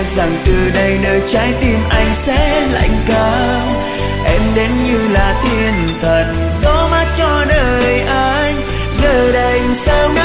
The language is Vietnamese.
nghe rằng từ đây nơi trái tim anh sẽ lạnh cao. Em đến như là thiên thần gió mát cho đời anh, giờ đành sao